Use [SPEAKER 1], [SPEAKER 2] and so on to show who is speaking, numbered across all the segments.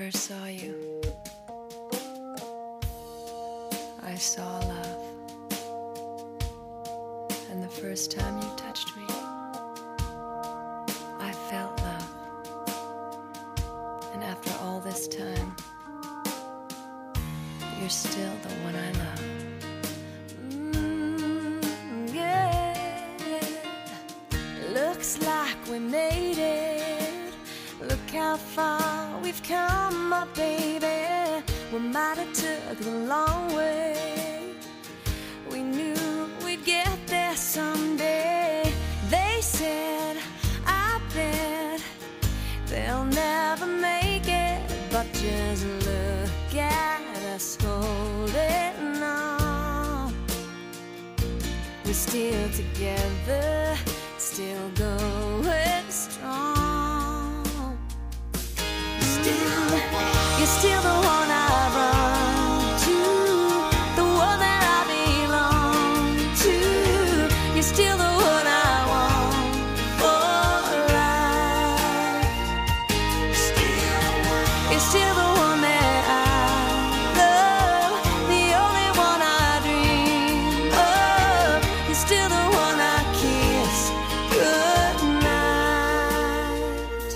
[SPEAKER 1] first saw you, I saw love. And the first time you touched me, I felt love. And after all this time, you're still the one I love.
[SPEAKER 2] Yeah. Looks like we made it. Look how far we've come, my baby. We might have took the long way. We knew we'd get there someday. They said, I bet they'll never make it. But just look at us holding on. We're still together, still going strong. You're still the one I run to, the one that I belong to. You're still the one I want for life. You're still the one that I love, the only one I dream of. You're still the one I kiss goodnight.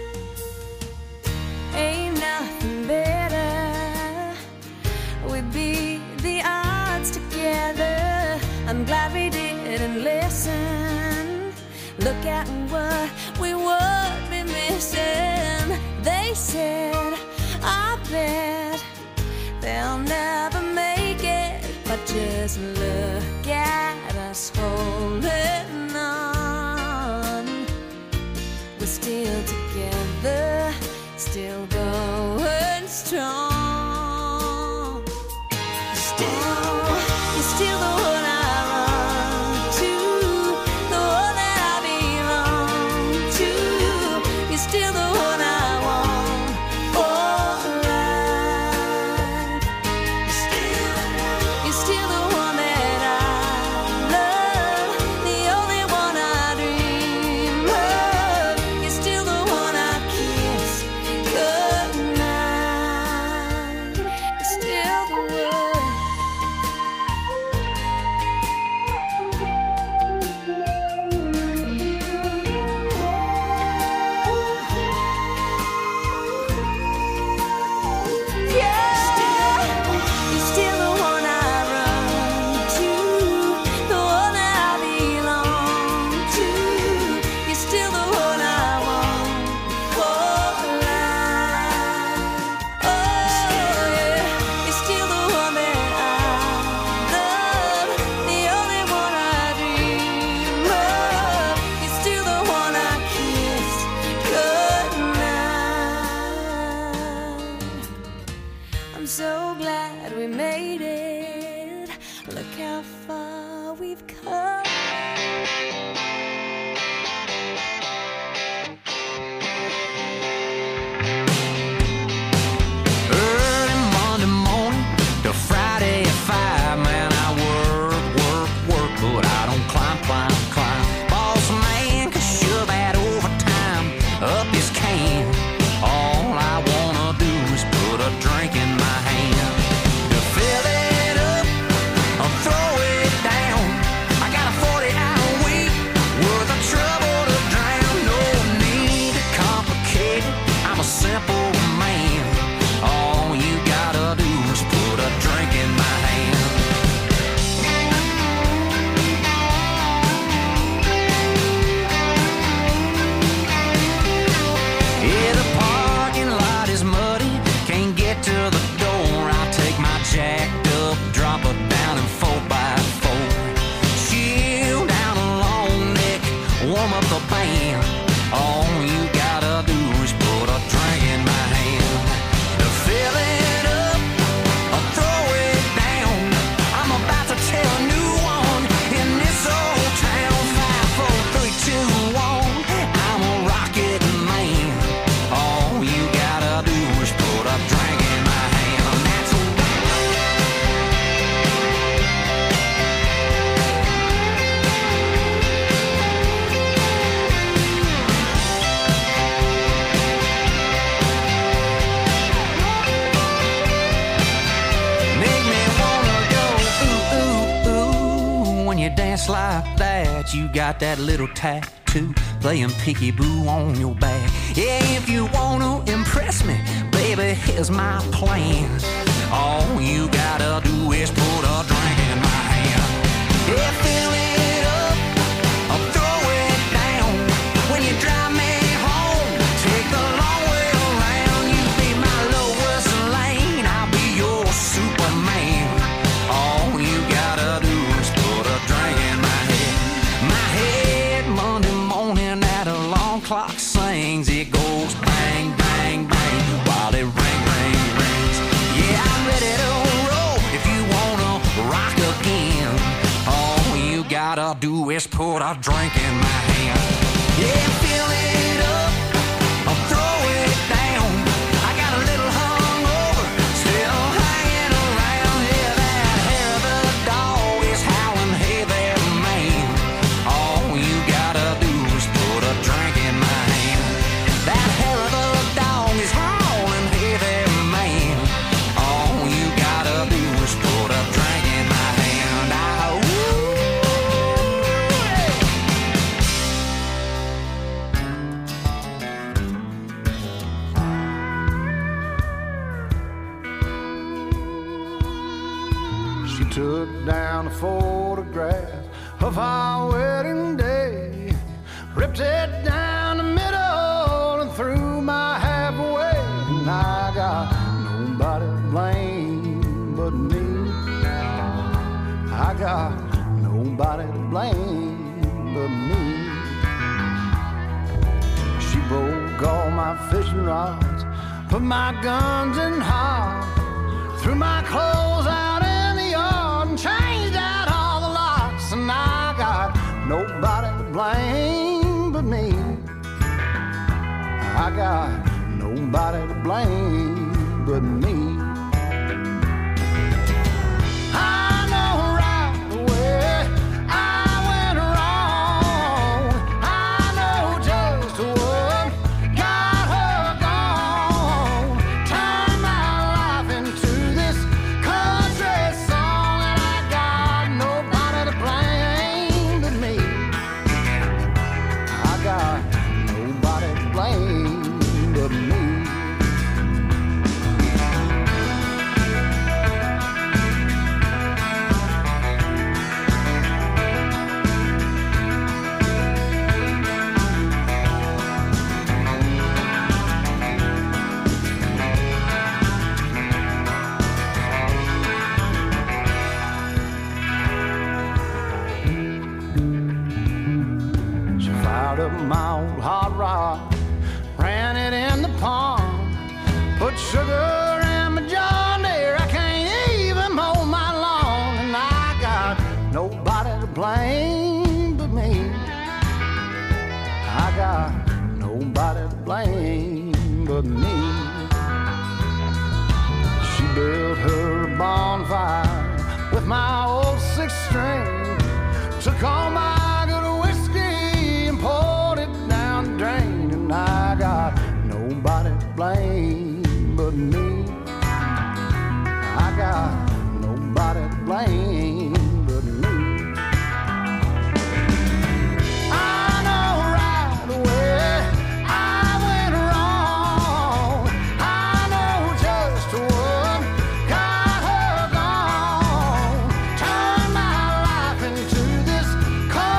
[SPEAKER 2] Ain't nothing better. We beat the odds together. I'm glad we didn't listen. Look at what we would be missing. They said, I bet they'll never make it. But just look at us holding on. We're still together, still going strong. You're still the one I run to, the one that I belong to. You're still the one I want for life. You're still the one that I love, the only one I dream of. You're still the one I kiss goodnight. You're still the one. You're still the one I run to, the one that I belong to. You're still the one I want for life. Oh yeah, you're still the one that I love, the only one I dream of. You're still the one I kiss goodnight. I'm so glad we made it. Look how far we've come.
[SPEAKER 3] Early Monday morning to Friday at 5, man, I work, but I don't climb. Boss man can shove that overtime up his can. All I wanna do is put a drink in my hand. To fill it up or throw it down, I got a you dance like that, you got that little tattoo playing peekaboo on your back. Yeah, if you wanna impress me, baby, here's my plan. All you gotta do is put a drink in my hand. Yeah, fill it up, I'll throw it down. When you drive me home, take the long way around. You be my Lois Lane, I'll be your Superman. All you gotta do is put a drink in my head. My head Monday morning, that alarm clock sings. It goes bang, bang, bang, while it ring, ring, rings. Yeah, I'm ready to roll if you wanna rock again. All you gotta do is put a drink in my hand. Yeah, fill it up, I'll throw it down. I got a little hungover, still hanging around. Yeah, that hair of the dog is howling, hey there, man. All you gotta do is put a drink in my hand. That hair of the dog is howling, hey there, man. All you gotta do is put a drink in my hand.
[SPEAKER 4] She took down a photograph of our wedding day, ripped it down the middle and threw my half away. And I got nobody to blame but me. I got nobody to blame but me. She broke all my fishing rods, put my guns in hog, threw my clothes out in the yard and changed out all the locks. And I got nobody to blame but me. I got nobody to blame but me. I know right away I went wrong. I know just what got her gone. Turned my life into this country song, and I got nobody to blame but me. I got nobody to blame but me. She fired up my old hot rod, ran it in the pond, put sugar in my John Deere. I can't even mow my lawn, and I got nobody to blame but me. I got nobody to blame but me. She built her a bonfire with my old six-string, took all my good whiskey and poured it down the drain. And I got nobody to blame but me. I got nobody to blame but me. I know right away I went wrong. I know just what got her gone. Turned my life into this country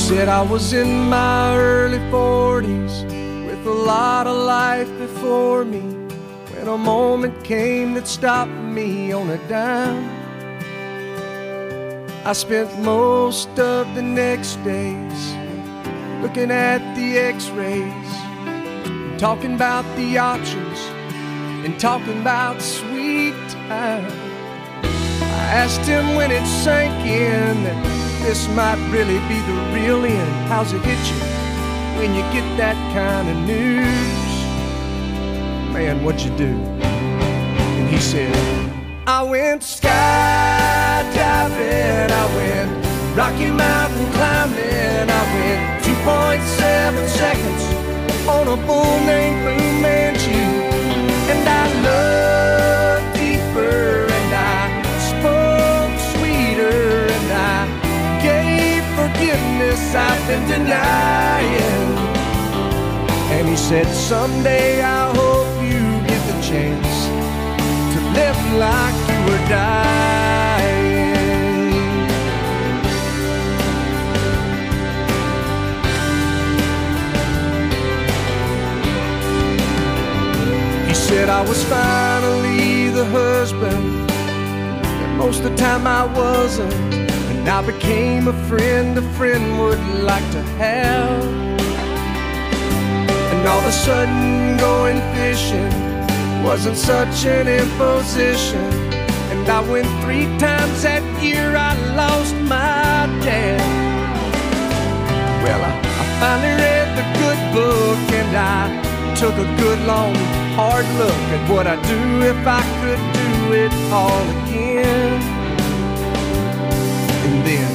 [SPEAKER 5] said I was in my early 40s with a lot of life before me, when a moment came that stopped me on a dime. I spent most of the next days looking at the x-rays, talking about the options and talking about sweet time. I asked him when it sank in that this might really be the real end. How's it hit you when you get that kind of news? Man, what'd you do? And he said, I went skydiving, I went Rocky Mountain climbing, I went 2.7 seconds on a bull named Fu Manchu. And I loved deeper, and I spoke sweeter, and I gave forgiveness I've been denying. And he said, someday I hope you get the chance to live like you were dying. He said I was finally the husband, and most of the time I wasn't. And I became a friend would like to have. And all of a sudden going fishing wasn't such an imposition. And I went 3 times that year, I lost my dad. Well, I finally read the good book, and I took a good long hard look at what I'd do if I could do it all again. And then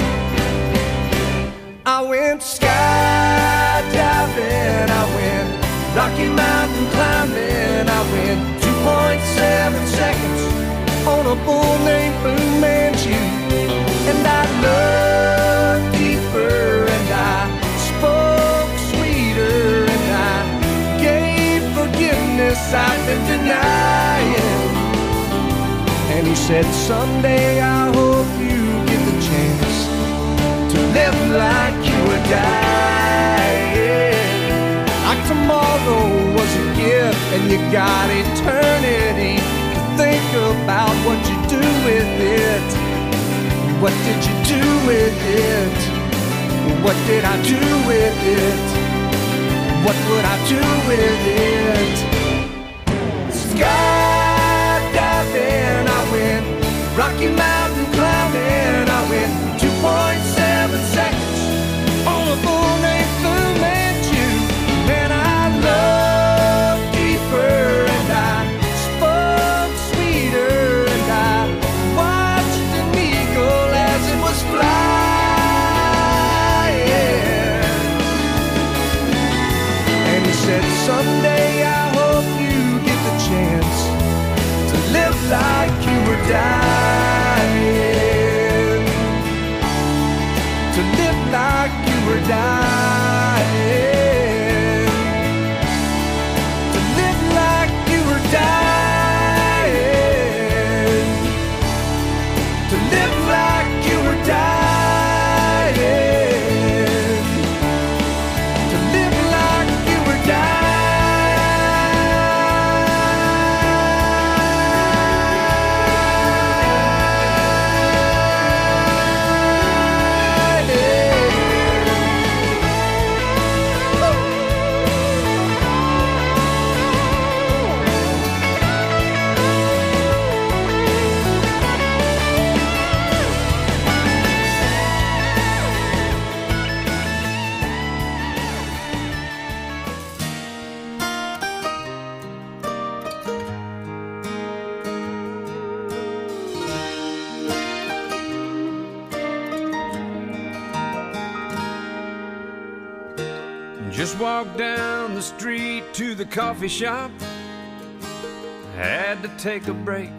[SPEAKER 5] I went skydiving, I went Rocky Mountain climbing, I went 2.7 seconds on a bull named Fu Manchu. And I loved deeper, and I spoke sweeter, and I gave forgiveness I've been denying. And he said, someday I hope you get the chance to live like you were dying. Like tomorrow was a gift, and you got eternity to think about what you do with it. What did you do with it? What did I do with it? What would I do with it? Skydiving, I went Rocky Mountain climbing, I went 2.7 seconds on a bull named Fu Manchu. And I loved deeper, and I spoke sweeter, and I watched an eagle as it was flying. And he said, someday I hope you get the chance to live like you were dying. To live like you were dying. To live like you were dying. To live like you were dying. To live like you were dying.
[SPEAKER 3] Just walked down the street to the coffee shop. Had to take a break.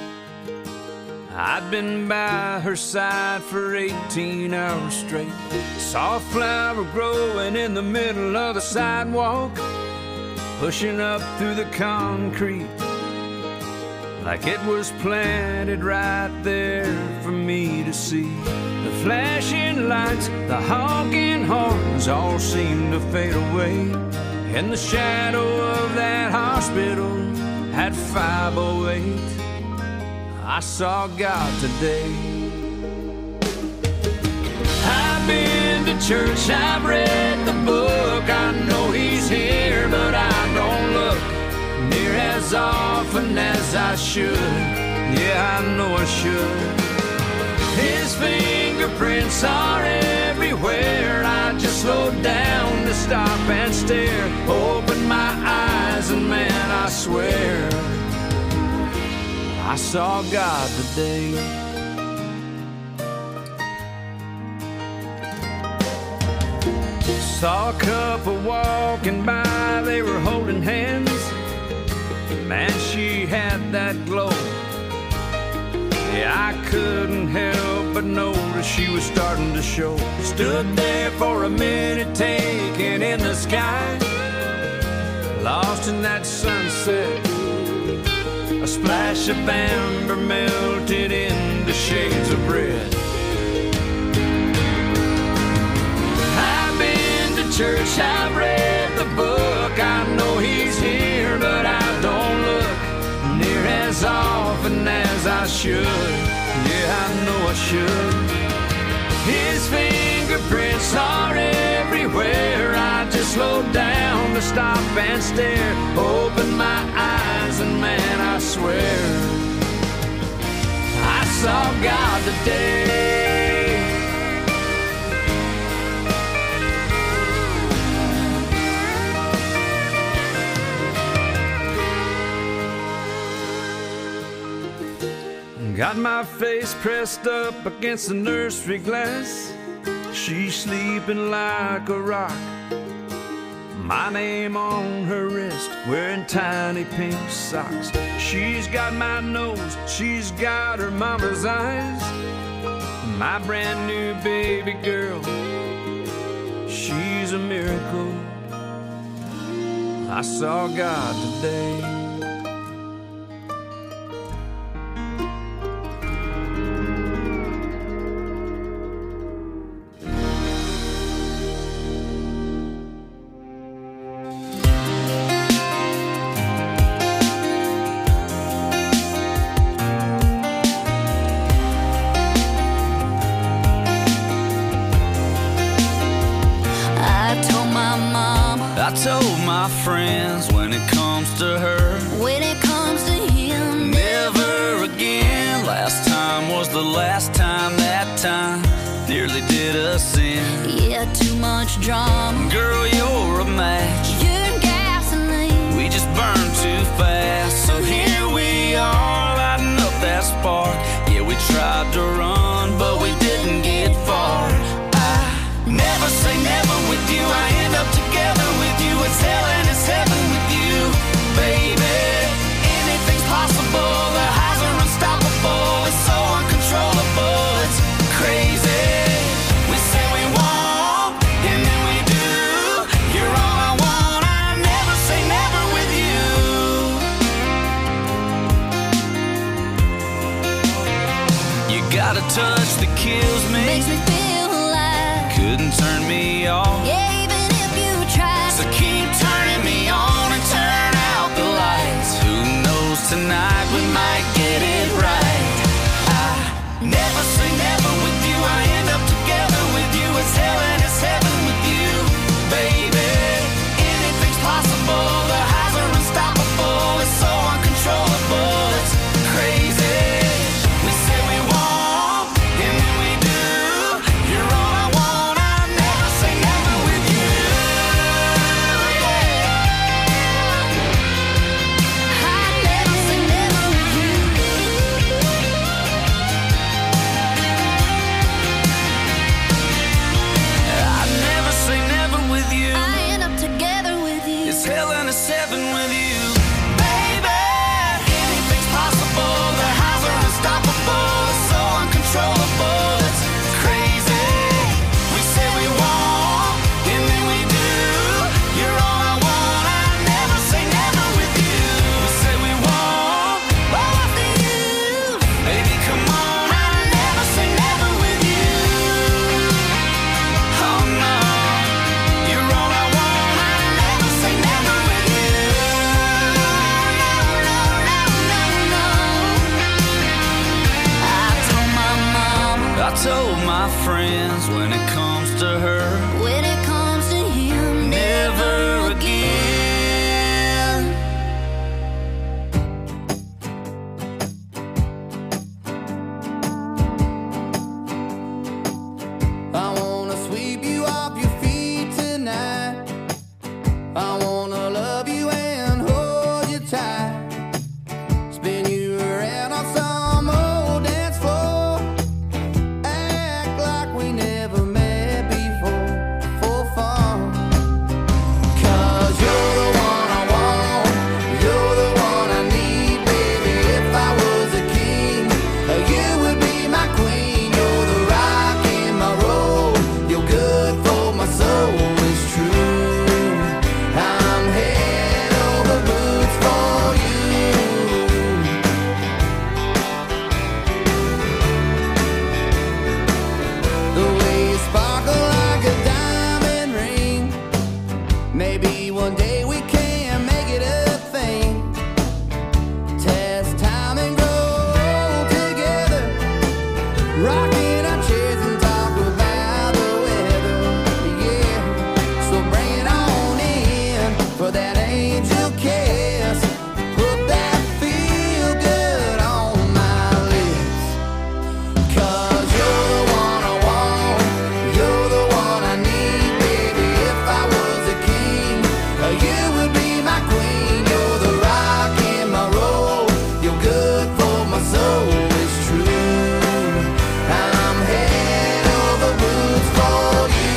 [SPEAKER 3] I'd been by her side for 18 hours straight. Saw a flower growing in the middle of the sidewalk, pushing up through the concrete.
[SPEAKER 5] like it was planted right there for me to see. The flashing lights, the honking horns all seemed to fade away. In the shadow of that hospital at 508, I saw God today. I've been to church, I've read the book, I know he's here, but I don't look near as often as I should. Yeah, I know I should. His fingerprints are everywhere. I just slowed down to stop and stare. Open my eyes and man, I swear I saw God today. Saw a couple walking by, they were holding hands. Man, she had that glow. Yeah, I couldn't help but notice she was starting to show. Stood there for a minute, taking in the sky, lost in that sunset. A splash of amber melted into shades of red. I've been to church, I've read the book, I know he's here, but I don't look near as often as I should. Yeah, I know I should. His fingerprints are everywhere. I just slowed down to stop and stare. Open my eyes and man, I swear I saw God today. Got my face pressed up against the nursery glass. She's sleeping like a rock. My name on her wrist, wearing tiny pink socks. She's got my nose, she's got her mama's eyes. My brand new baby girl, she's a miracle. I saw God today.
[SPEAKER 6] I told my friends when it comes to her,
[SPEAKER 2] When it comes to him,
[SPEAKER 6] never again. Last time was the last time, that time nearly did us in.
[SPEAKER 2] yeah, too much drama.
[SPEAKER 6] Girl, you're a match,
[SPEAKER 2] You're gasoline.
[SPEAKER 6] we just burn too fast. So here we are, lighting up that spark. Yeah, we tried to run, but we didn't get far. I never say never with you, I end up together with you. It's hell and it's heaven with you, baby. Anything's possible, the highs are unstoppable. It's so uncontrollable, it's crazy. We say we won't, and then we do. You're all I want, I never say never with you. You got a touch that kills me,
[SPEAKER 2] Makes me feel alive.
[SPEAKER 6] couldn't turn me off.
[SPEAKER 2] Yeah, even if you try.
[SPEAKER 6] So keep turning me on and turn out the lights. Who knows, tonight we might get it right. I never say never with you, I end up together with you. It's hell and it's heaven with you, baby. Anything's possible, the highs are unstoppable. It's so uncontrollable, it's crazy. We say we won't, and then we do. You're all I want, I never say never with you.
[SPEAKER 2] I never say never
[SPEAKER 6] told my friends when it comes to her,
[SPEAKER 2] When it comes to him,
[SPEAKER 6] never again.
[SPEAKER 5] I wanna sweep you off your feet tonight. I wanna love you and hold you tight. Spin you around on some old dance floor. Act like we never met before, for fun. 'Cause you're the one I want, you're the one I need, baby. If I was a king, you would be my queen. You're the rock in my road, you're good for my soul, it's true. I'm head over boots for you. The way you sparkle like a diamond ring. Maybe one day we can make it a thing. Test time and grow together. Rocking our chairs and talk about the weather. Yeah, so bring it on in for that angel kiss. Put that feel good on my lips. 'Cause you're the one I want, you're the one I need, baby. If I was a king, you would be my queen. You're the rock in my road, you're good for my soul, it's true. I'm head over boots for you.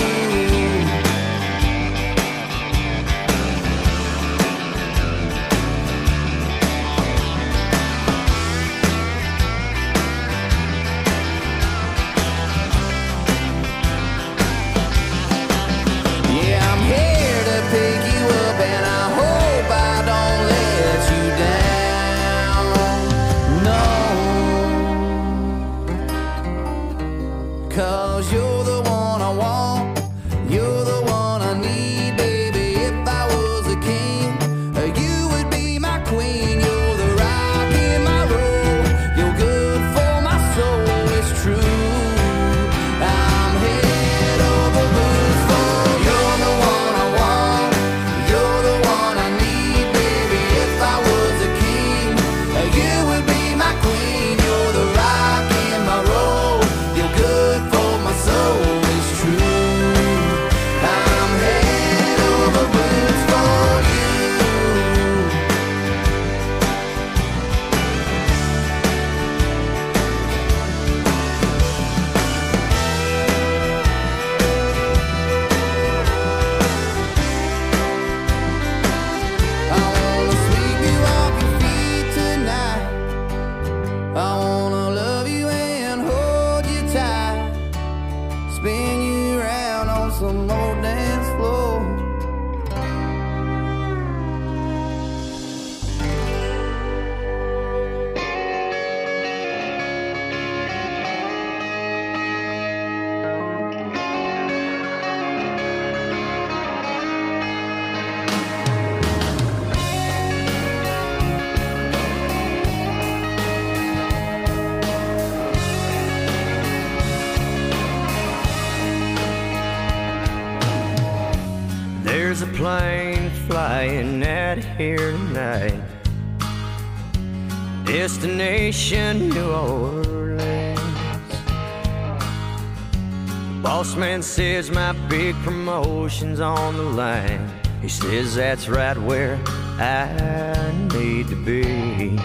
[SPEAKER 5] Yeah, I'm here to pick you up, and I hope I don't let you down. No, 'cause you're the one I want, you're the one I need, baby. If I was a king, you would be my queen. You're the rock in my road, you're good for my soul, it's true. I'm head over boots for you. You're the one I want, you're the one I need, baby. If I was a king, you would be my queen. You're the rock in my road, you're good for my soul, it's true. I'm head over boots for you. I wanna sweep you off your feet tonight. I wanna love you and hold you tight. Spin you around on some old dance floor.
[SPEAKER 3] There's a plane flying out of here tonight. Destination New Orleans. Boss man says my big promotion's on the line. He says that's right where I need to be.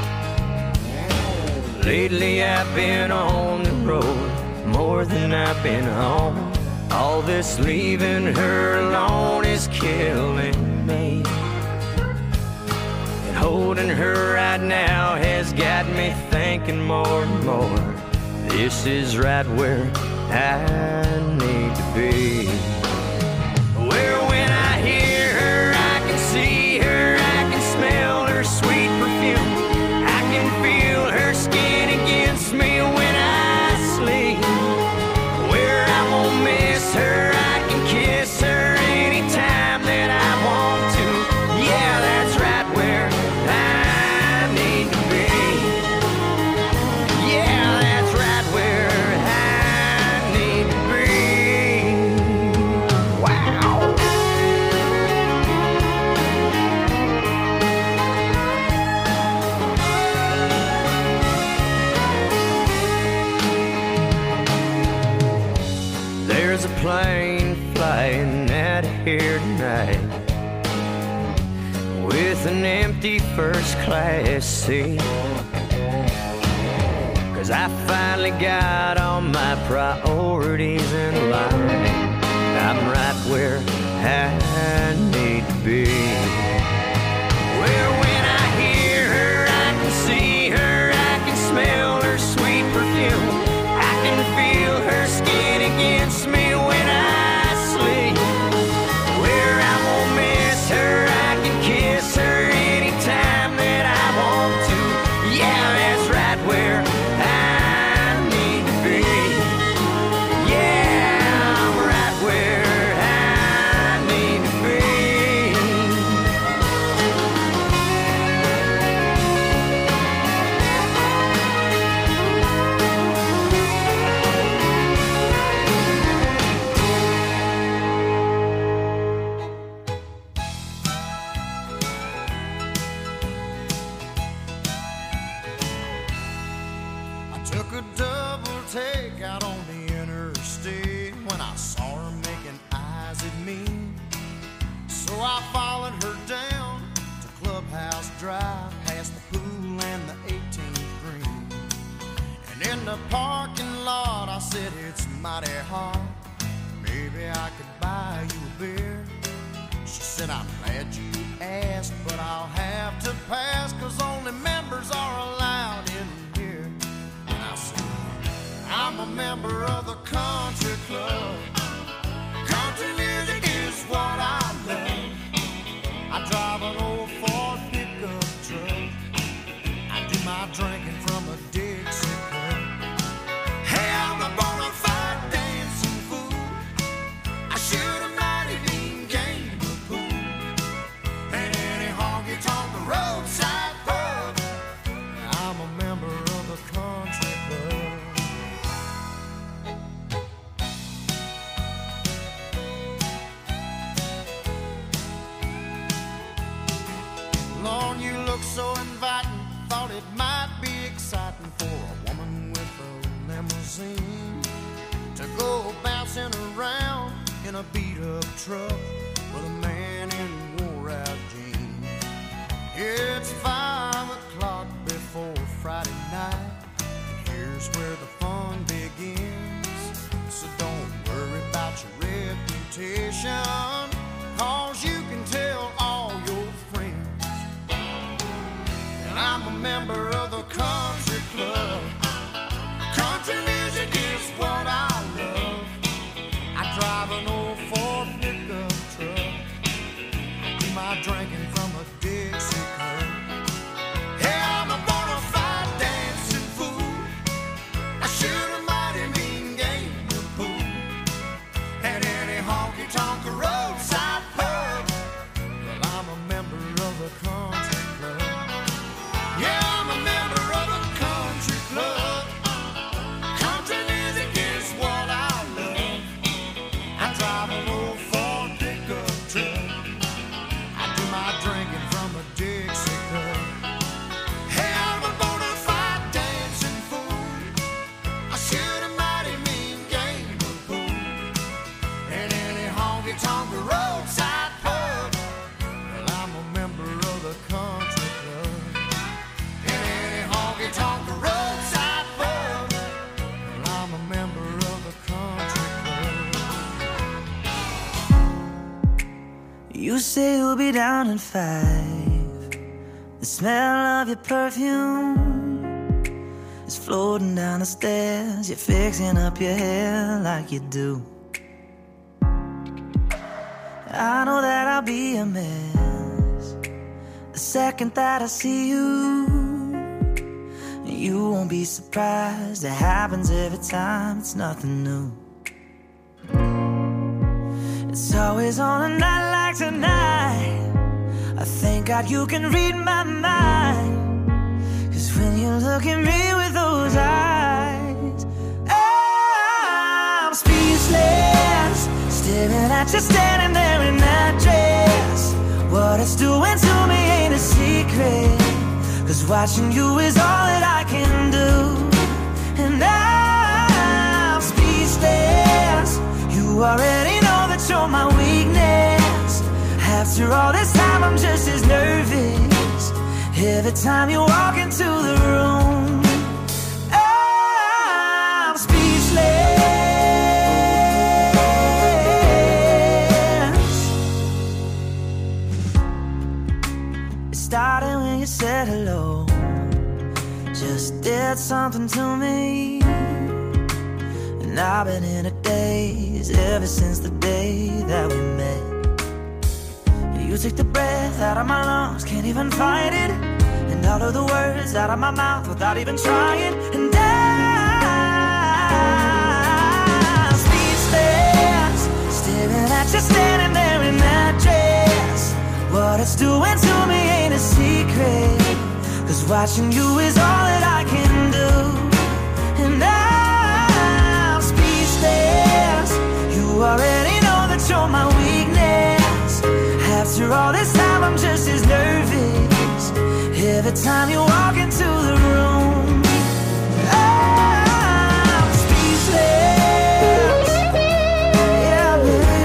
[SPEAKER 3] Lately I've been on the road more than I've been home. All this leaving her alone is killing me. And holding her right now has got me thinking more and more. This is right where I need to be. Where when I hear her, I can see her, I can smell her sweet perfume. I can feel her skin against me when I sleep. Where I won't miss her, I can kiss her anytime that I want to. Yeah, that's right where I need to be. Yeah, that's right where I an empty first class seat. 'Cause I finally got all my priorities in line. I'm right where I need to be. Well, when I hear her, I can see her, I can smell her sweet perfume. I can feel her skin against me when I sleep. Where I won't miss her, I can kiss her anytime that I want to. Yeah, that's right where I need to be. Yeah, I'm right where I need to be.
[SPEAKER 4] I took a double take out on the interstate when I saw her making eyes at me. So I followed her down to Clubhouse Drive, past the pool and the 18th green. And in the parking lot I said, it's mighty hard, maybe I could buy you a beer. She said, I'm glad you asked, but I'll have to pass, 'cause only members are allowed in here. And I said, I'm a member of the country club. Country music is what I love. I drive an old Ford pickup truck. I do my drinking from a Dixie cup. Hey, I'm a bona fide dancing fool. I shoot a mighty mean game of pool. And any honky-tonk roadside pub. I'm a member of the country club. Lord, you look so inviting. Thought it might be exciting for a woman with a limousine to go bouncing around in a beat-up truck with a man in wore-out jeans. It's 5 o'clock before Friday night, and here's where the fun begins. So don't worry about your reputation, 'cause you can tell all your friends. And I'm a member of the country club. Country music is what I love. I drive an old Ford pickup truck. I do my drinking from a Dixie cup. Hey, I'm a bona fide dancing fool. I shoot a mighty mean game of pool. At any honky-tonk roadside pub. Well, I'm a member of the country club. Yeah, I'm a member of the country club. Country music is what I love. I drive an old Ford pickup truck. I do my drinking from a Dixie cup. Hey, I'm a bona fide dancing fool. I shoot a mighty mean game of pool. At any honky-tonk roadside pub. Well, I'm a member of the country club. At any honky-tonk roadside pub. Well, I'm a member of the country club.
[SPEAKER 7] You say you'll be down in 5. The smell of your perfume is floating down the stairs. You're fixing up your hair like you do. I know that I'll be a mess the second that I see you. You won't be surprised, it happens every time, it's nothing new. It's always on a night like tonight. I thank God you can read my mind. 'Cause when you look at me with those eyes, I'm speechless, staring at you standing there in that dress. What it's doing to me ain't a secret, 'cause watching you is all that I can do. And I'm speechless. You already know that you're my weakness. Have After all this time, I'm just as nervous every time you walk into the room. I'm speechless. It started when you said hello, just did something to me. And I've been in a daze ever since the day that we met. You took the breath out of my lungs, can't even fight it. And all of the words out of my mouth without even trying. And I'm speechless, staring at you standing there in that dress. What it's doing to me ain't a secret, 'cause watching you is all that I can do. And I'm speechless. You already know that you're my weakness. After all this time, I'm just as nervous every time you walk into the room. I'm speechless. Yeah, baby.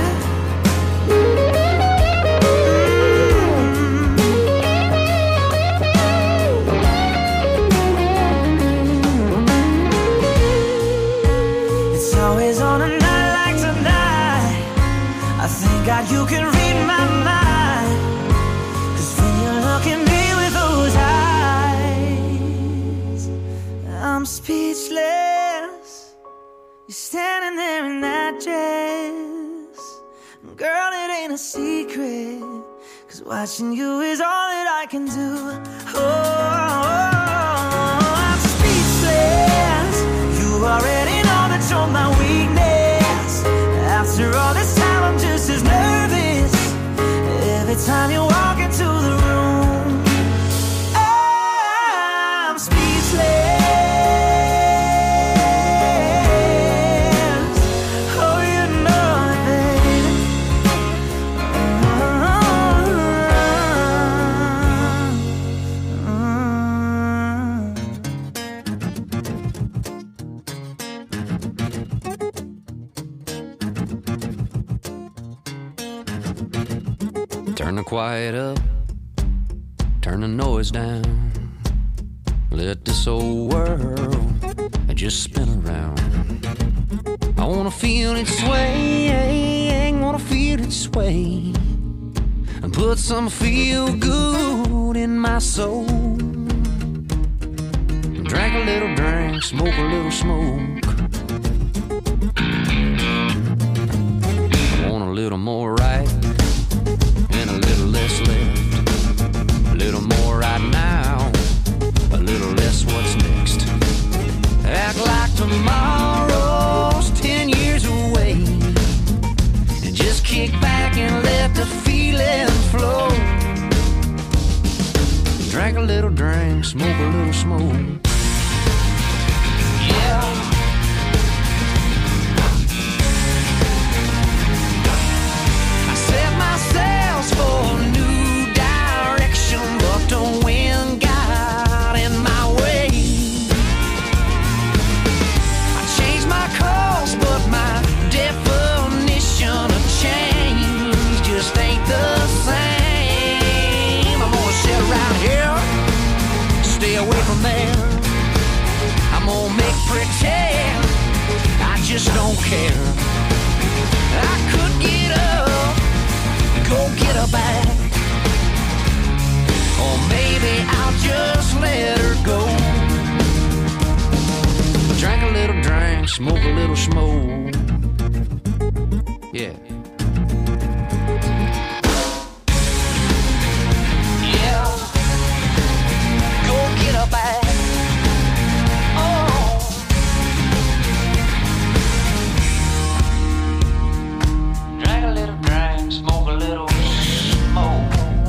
[SPEAKER 7] It's always on a night like tonight. I thank God you can read my mind. I'm speechless. You're standing there in that dress. Girl, it ain't a secret, 'cause watching you is all that I can do. Oh, I'm speechless. You already know that you're my weakness. After all this time, I'm just as nervous every time you walk into the room. I'm speechless.
[SPEAKER 3] Turn the quiet up, turn the noise down. Let this old world just spin around. I wanna feel it sway, wanna feel it sway, and put some feel good in my soul. Drink a little drink, smoke a little smoke. I want a little more right and a little less left. A little more right now, a little less what's next. Act like tomorrow's 10 years away, and just kick back and let the feeling flow. Drink a little drink, smoke a little smoke. Yeah. I set myself for a new direction, but the wind got in my way. I changed my course, but my definition of change just ain't the same. I'm gonna sit around here, stay away from there. I'm gonna make pretend I just don't care. I could get up, go get her back, or maybe I'll just let her go. Drink a little drink, smoke a little smoke. Yeah. Yeah. Go get her back. Oh. Drink a little drink, smoke a little smoke.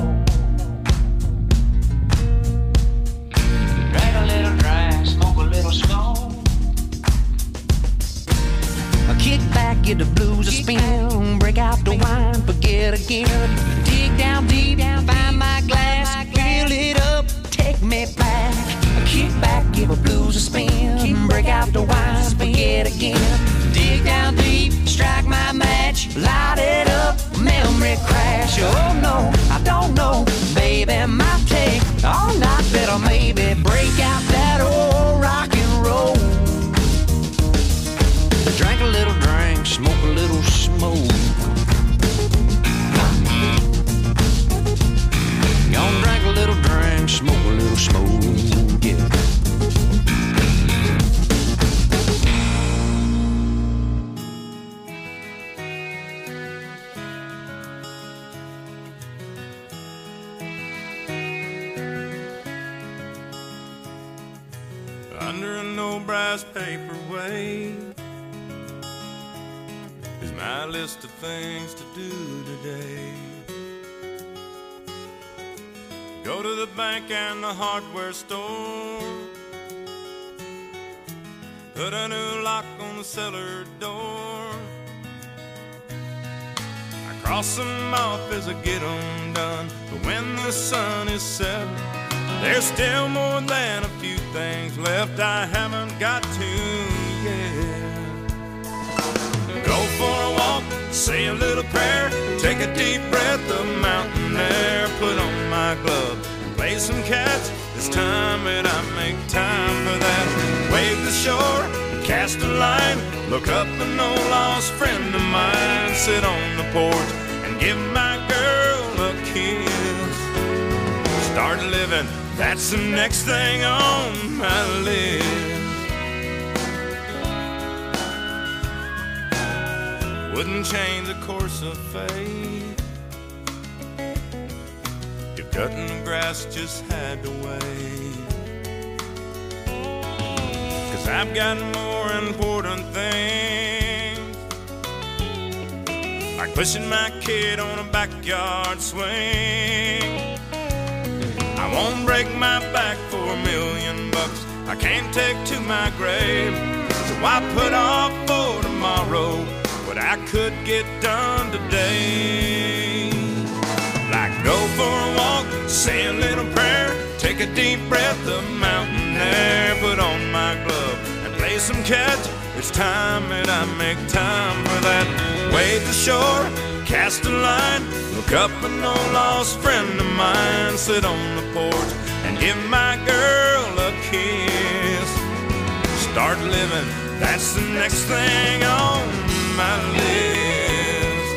[SPEAKER 3] Drink a little drink, smoke a little smoke. Kick back, get the blues a spin, break out the wine, forget again. Dig down deep, find my glass, fill it up, take me back. Kick back, give the blues a spin, break out the wine, forget again. Dig down deep, strike my match, light it up, memory crash. Oh no. baby, break out that old rock and roll. Drink a little drink, smoke a little smoke. Gonna drink a little drink, smoke a little smoke, yeah.
[SPEAKER 8] Under an old brass paperweight is my list of things to do today. Go to the bank and the hardware store, put a new lock on the cellar door. I cross them off as I get them done, but when the sun is set, there's still more than a few things left I haven't got to yet. Go for a walk, say a little prayer, take a deep breath of mountain air, put on my glove and play some catch. It's time that I make time for that. Wave the shore, cast a line, look up an old lost friend of mine, sit on the porch and give my girl a kiss. Start living, that's the next thing on my list. Wouldn't change the course of fate if cutting the grass just had to wait. 'Cause I've got more important things, like pushing my kid on a backyard swing. I won't break my back for $1 million. I can't take to my grave, so I put off for tomorrow what I could get done today. Like go for a walk, say a little prayer, take a deep breath of mountain air, put on my glove and play some catch. It's time that I make time for that. Wave the shore, cast a line, look up an old lost friend of mine, sit on the porch and give my girl a kiss. Start living, that's the next thing on my list.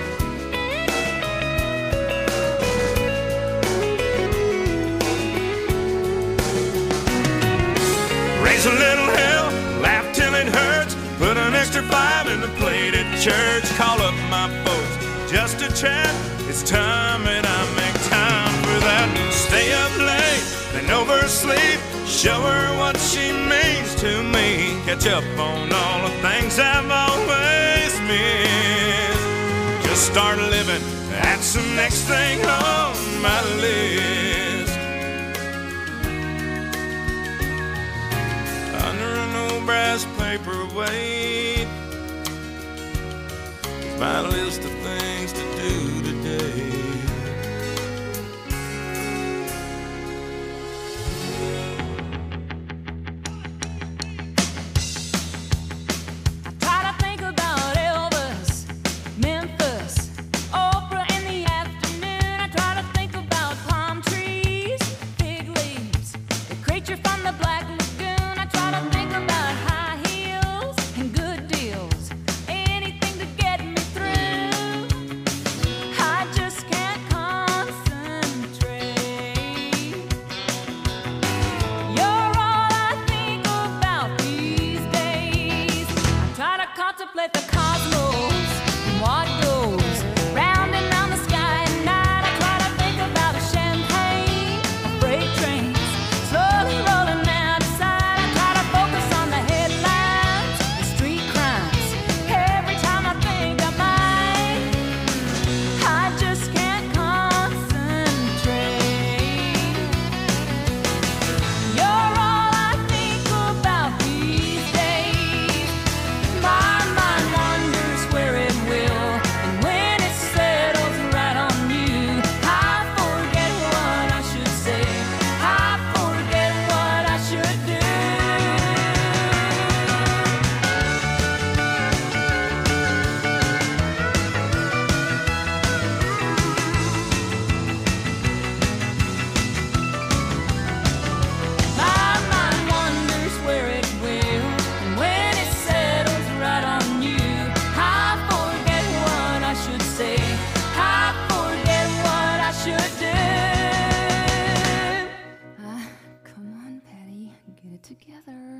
[SPEAKER 8] Raise a little hell, laugh till it hurts, put an extra 5 in the plate at church, call up my folks just to chat. It's time that I make time for that. Stay up late, then oversleep, show her what she means to me, catch up on all the things I've always missed. Just start living, that's the next thing on my list. Under an old brass paperweight, my list of things to do today.
[SPEAKER 2] I try to think about Elvis, Memphis, Oprah in the afternoon. I try to think about palm trees, fig leaves, the creature from the Black Lagoon. I try to think about high heels and good deals, anything to get me through.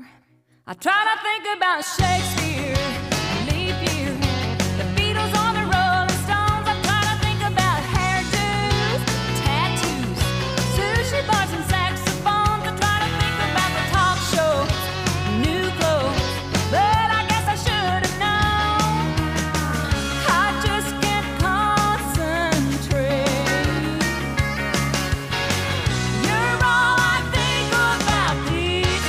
[SPEAKER 2] I try to think about Shakespeare, leap year, the Beatles on the Rolling Stones. I try to think about hairdos, tattoos, sushi bars and saxophones. I try to think about the talk shows, new clothes, but I guess I should have known. I just can't concentrate. You're all I think about these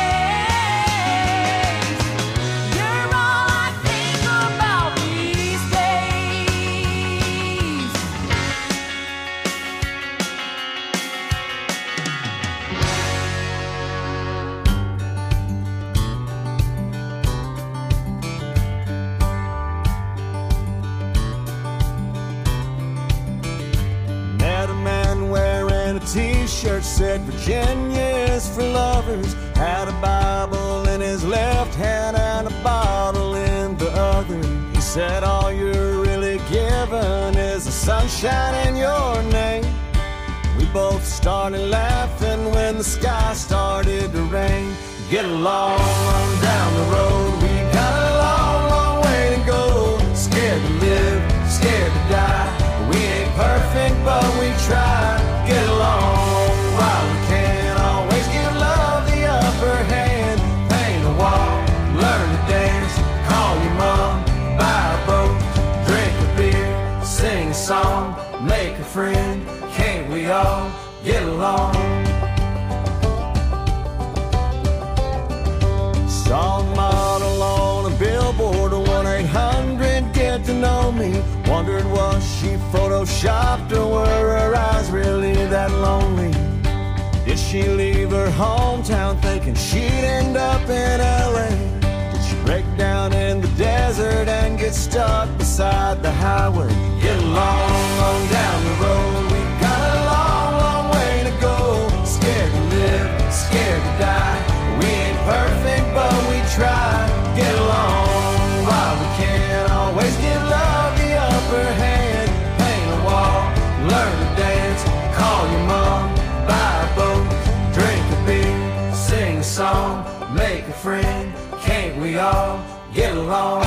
[SPEAKER 2] days. You're all I think about these days.
[SPEAKER 5] Met a man wearing a t-shirt, said Virginia is for lovers. Had a Bible in his left hand and a bottle in the other. He said all you're really given is the sunshine in your name. We both started laughing when the sky started to rain. Get along on down the road, we got a long, long way to go. Scared to live, scared to die. We ain't perfect, but we try. Get along while we can. Always give love the upper hand. Paint a wall, learn to dance. Call your mom, buy a boat, drink a beer, sing a song, make a friend. Can't we all get along? Saw a model on a billboard, 1-800 get to know me. Wondered was she photoshopped or were her eyes really that lonely? Did she leave her hometown thinking she'd end up in LA? Did she break down in the desert and get stuck beside the highway? Get along on down the road, we got a long, long way to go. Scared to live, scared to die. We ain't perfect, but we try. Get along while we can. Always give love the upper hand. Paint a wall, learn to dance. Call your mom, buy a boat, drink a beer, sing a song, make a friend. Can't we all get along?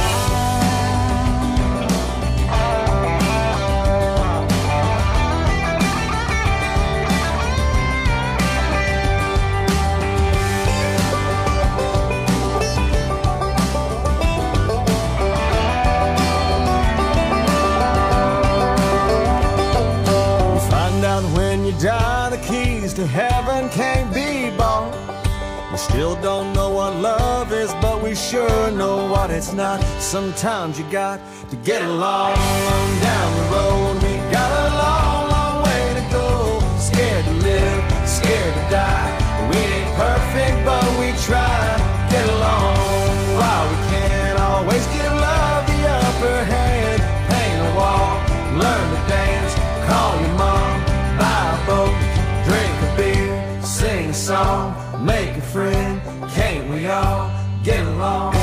[SPEAKER 5] When you die, the keys to heaven can't be bought. We still don't know what love is, but we sure know what it's not. Sometimes you got to get along on down the road. We got a long, long way to go. Scared to live, scared to die. We ain't perfect, but we try. Get along while we can. Always give love the upper hand. Paint a wall, learn to dance. Call your mom, buy a boat, drink a beer, sing a song, make a friend. Can't we all get along?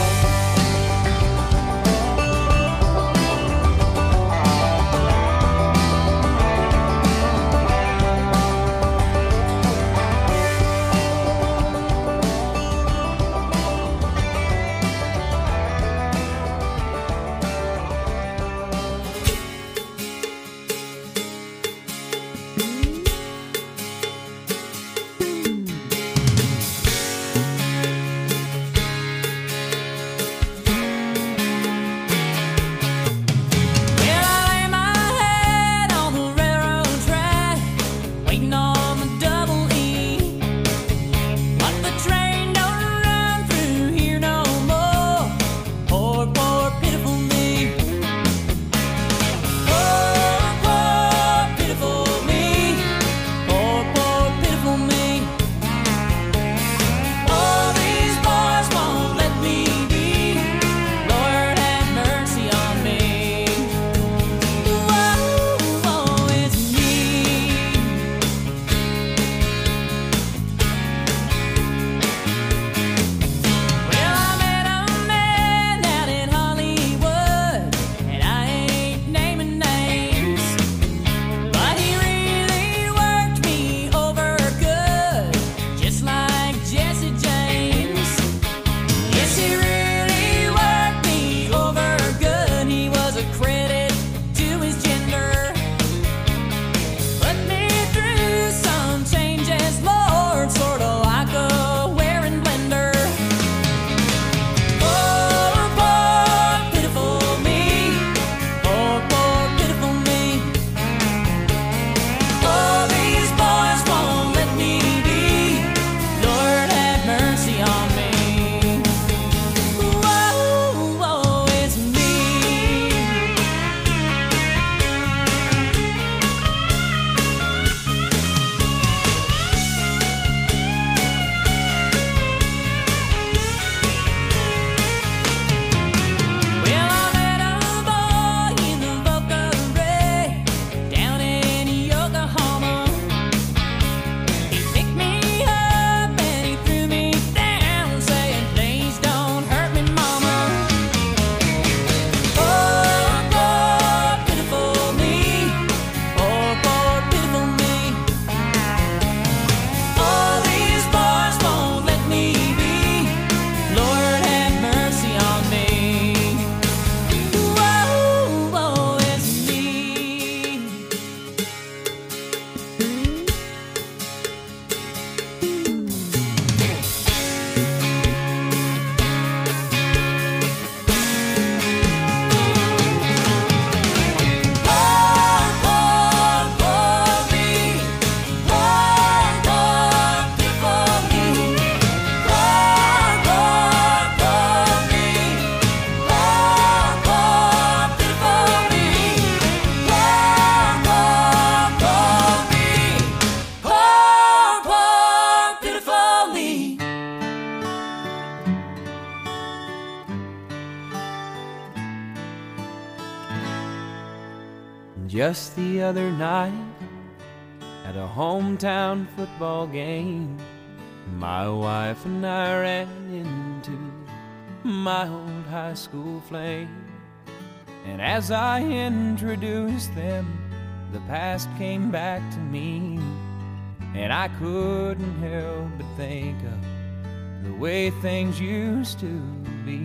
[SPEAKER 9] Just the other night, at a hometown football game, my wife and I ran into my old high school flame. And as I introduced them, the past came back to me, and I couldn't help but think of the way things used to be.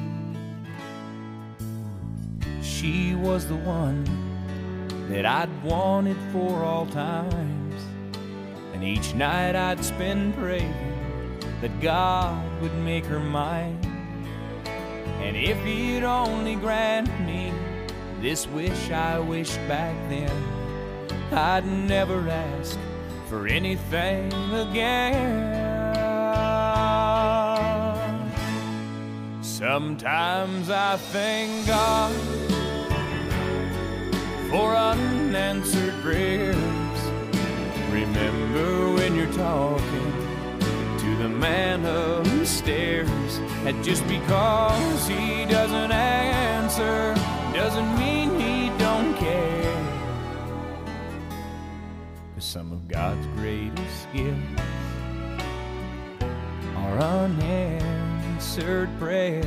[SPEAKER 9] She was the one that I'd wanted for all times, and each night I'd spend praying that God would make her mine. And if he'd only grant me this wish I wished back then, I'd never ask for anything again. Sometimes I thank God for unanswered prayers. Remember when you're talking to the man upstairs, that just because he doesn't answer doesn't mean he don't care. 'Cause some of God's greatest gifts are unanswered prayers.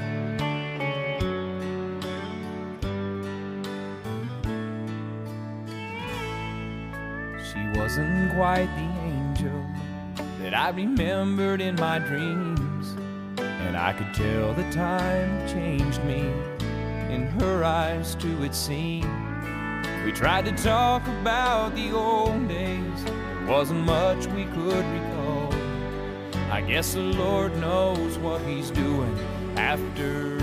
[SPEAKER 9] She wasn't quite the angel that I remembered in my dreams, and I could tell the time changed me. In her eyes too it seemed. We tried to talk about the old days, there wasn't much we could recall. I guess the Lord knows what he's doing after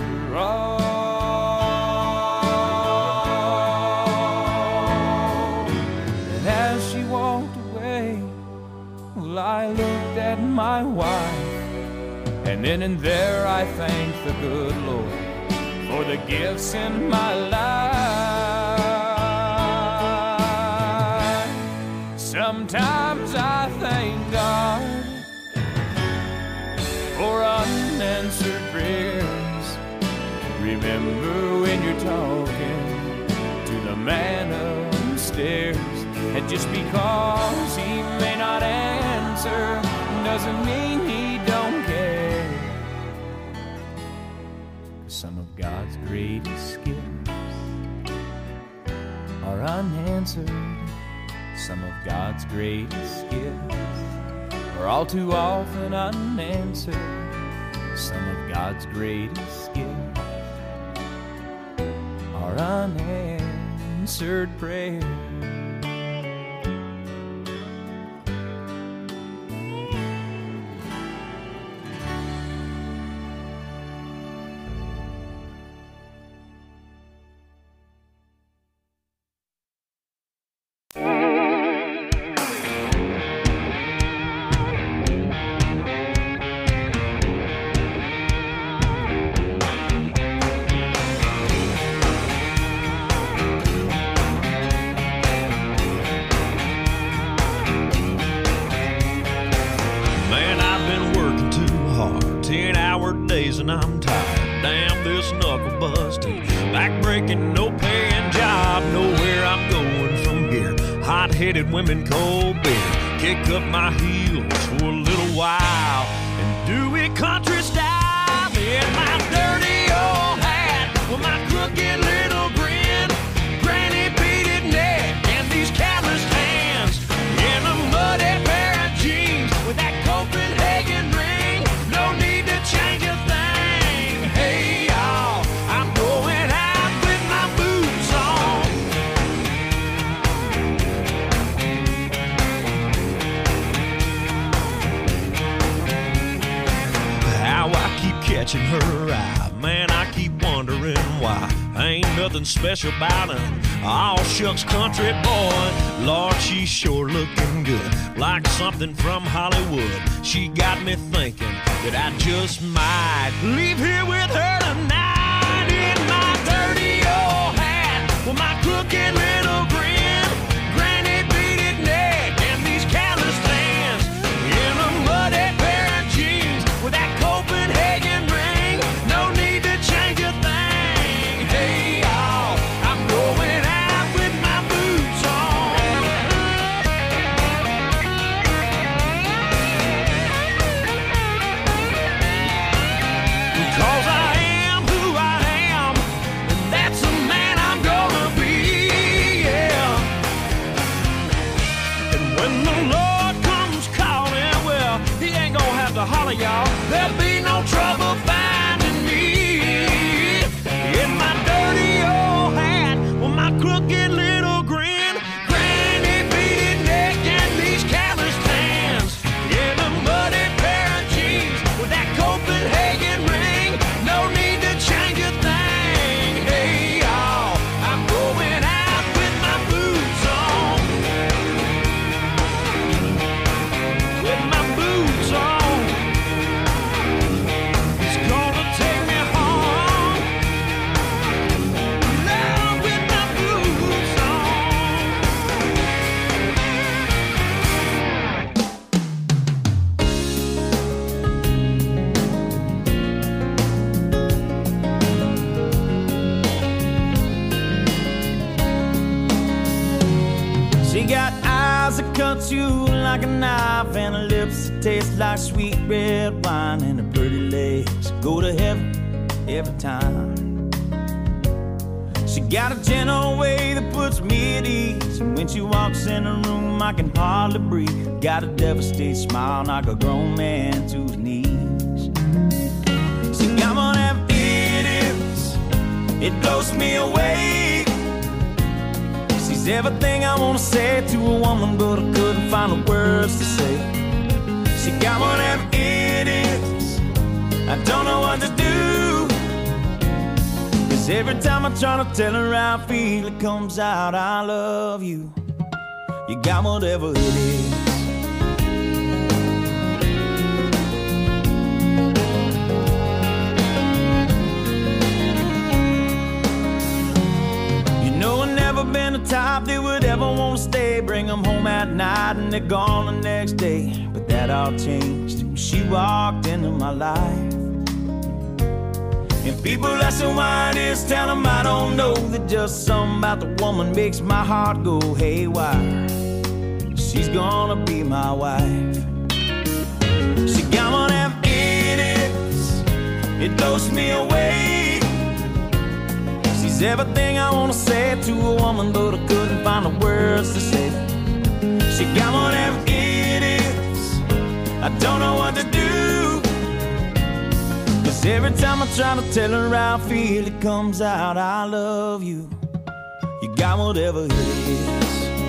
[SPEAKER 9] all. And as she walked away, well, I looked at my wife, and then and there I thanked the good Lord for the gifts in my life. Sometimes I thank God for unanswered prayers. Remember when you're talking to the man upstairs, and just because he may not answer doesn't mean he don't care. Some of God's greatest gifts are unanswered. Some of God's greatest gifts are all too often unanswered. Some of God's greatest gifts are unanswered prayers.
[SPEAKER 10] And I'm tired, damn this knuckle busting, back breaking, no paying job, nowhere I'm going from here. Hot-headed women, cold beer, kick up my heels for a little while and do it country style. In my dirty old hat, with my crooked little grin, granny beaded neck and these calloused hands, in a muddy pair of jeans with that Copenhagen ring, no need to change a thing. Hey y'all, I'm going out with my boots on. How I keep catching her eye, man, I keep wondering why. Ain't nothing special about her, all shucks country boy. Lord, she's sure looking good, like something from Hollywood. She got me thinking that I just might leave here with her tonight. In my dirty old hat, with my crooked little grin, granny beaded neck and these calloused hands, in a muddy pair of jeans with that Copenhagen ring, no need to change a thing. Hey y'all, I'm going out with my
[SPEAKER 11] cuts you like a knife, and her lips that taste like sweet red wine, and her pretty legs go to heaven every time. She got a gentle way that puts me at ease, and when she walks in the room I can hardly breathe. Got a devastated smile like a grown man to his knees. She got one of them idiots, it blows me away. She's everything I wanna say to a woman, but I couldn't find the words to say. She got one of them idiots, I don't know what to do. Cause every time I try to tell her how I feel, it comes out, I love you. You got whatever it is. You know I've never been the type that would ever want to stay. Bring them home at night and they're gone the next day. But that all changed when she walked into my life. And people ask me why it is, tell them I don't know. That just something about the woman makes my heart go haywire. She's gonna be my wife. She got one of them idiots, it blows me away. She's everything I wanna say to a woman, but I couldn't find the words to say. She got one of them idiots, I don't know what to do. Cause every time I try to tell her how I feel, it comes out, I love you. You got whatever it is.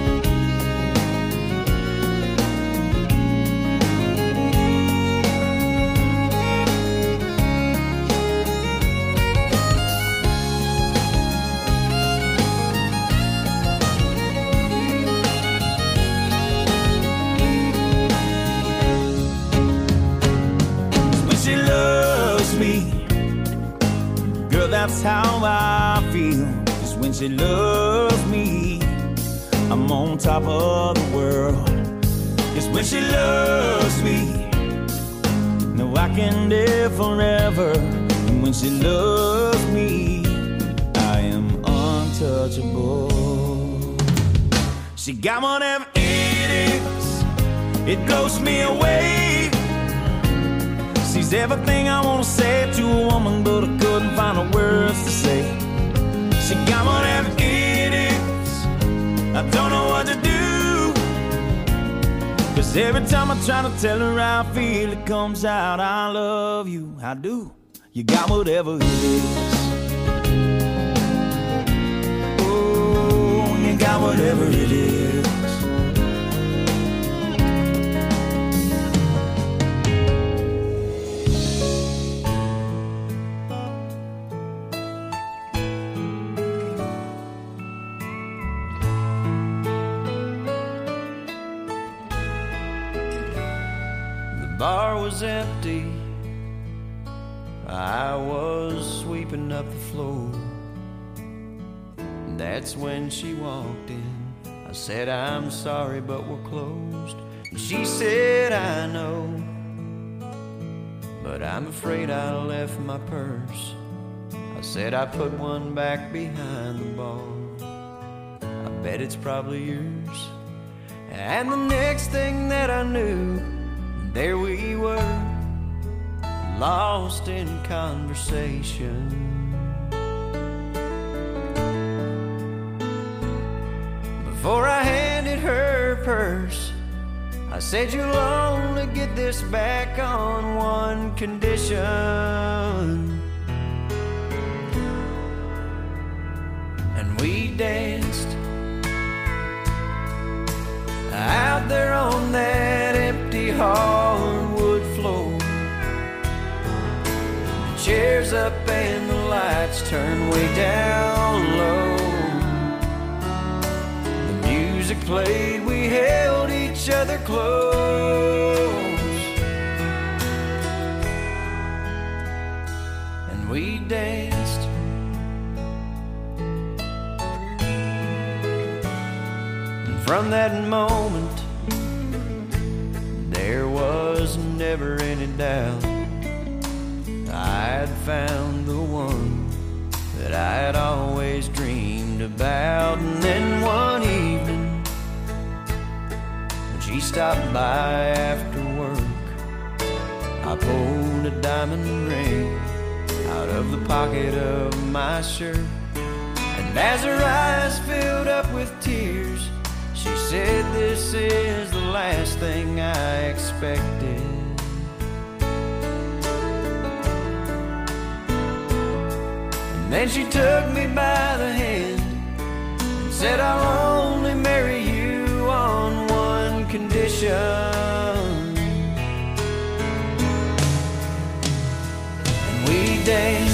[SPEAKER 11] That's how I feel. Just when she loves me, I'm on top of the world. Just when she loves me, no, I can live forever. And when she loves me, I am untouchable. She got one of them idiots, it blows me away. She's everything I wanna say to a woman, but I couldn't find the words to say. She got one of them idiots, I don't know what to do. Cause every time I try to tell her how I feel, it comes out, I love you, I do. You got whatever it is. Oh, you got whatever it is.
[SPEAKER 9] Bar was empty, I was sweeping up the floor. That's when she walked in. I said, I'm sorry, but we're closed. And she said, I know, but I'm afraid I left my purse. I said, I put one back behind the bar. I bet it's probably yours. And the next thing that I knew, there we were, lost in conversation. Before I handed her purse, I said, you'll only get this back on one condition. And we danced out there on that empty hardwood floor. The chairs up and the lights turned way down low. The music played, we held each other close, and we danced. And from that moment, there was never any doubt I'd found the one that I had always dreamed about. And then one evening, when she stopped by after work. I pulled a diamond ring out of the pocket of my shirt, and as her eyes filled up with tears, she said, "This is the last thing I expected." And then she took me by the hand and said, "I'll only marry you on one condition." And we danced